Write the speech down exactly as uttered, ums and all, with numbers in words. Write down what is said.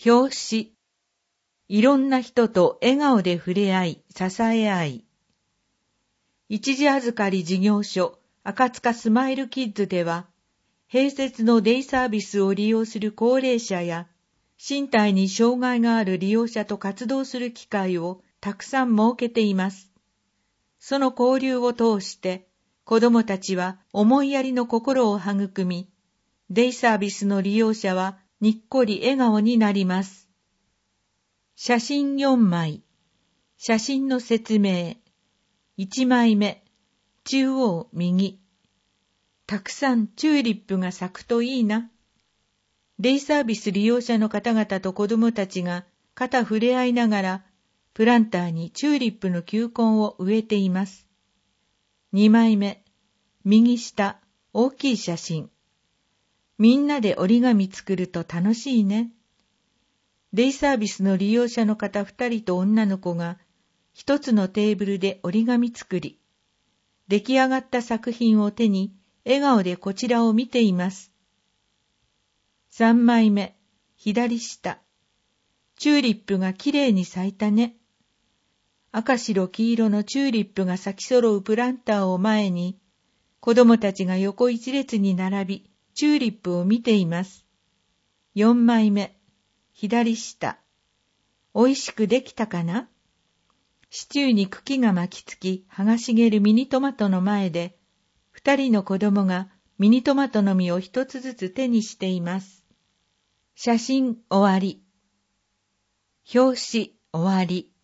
表紙。いろんな人と笑顔で触れ合い、支え合い。一時預かり事業所、赤塚スマイルキッズでは、併設のデイサービスを利用する高齢者や、身体に障害がある利用者と活動する機会をたくさん設けています。その交流を通して、子どもたちは思いやりの心を育み、デイサービスの利用者はにっこり笑顔になります。写真よんまい。写真の説明。いちまいめ。中央右。たくさんチューリップが咲くといいな。デイサービス利用者の方々と子どもたちが肩触れ合いながら、プランターにチューリップの球根を植えています。にまいめ。右下、大きい写真。みんなで折り紙作ると楽しいね。デイサービスの利用者の方二人と女の子が一つのテーブルで折り紙作り、出来上がった作品を手に笑顔でこちらを見ています。さんまいめ、左下。チューリップがきれいに咲いたね。赤白黄色のチューリップが咲き揃うプランターを前に、子供たちが横一列に並び、チューリップを見ています。よんまいめ。左下。おいしくできたかな？シチューに茎が巻きつき、葉が茂るミニトマトの前で、二人の子供がミニトマトの実を一つずつ手にしています。写真終わり。表紙終わり。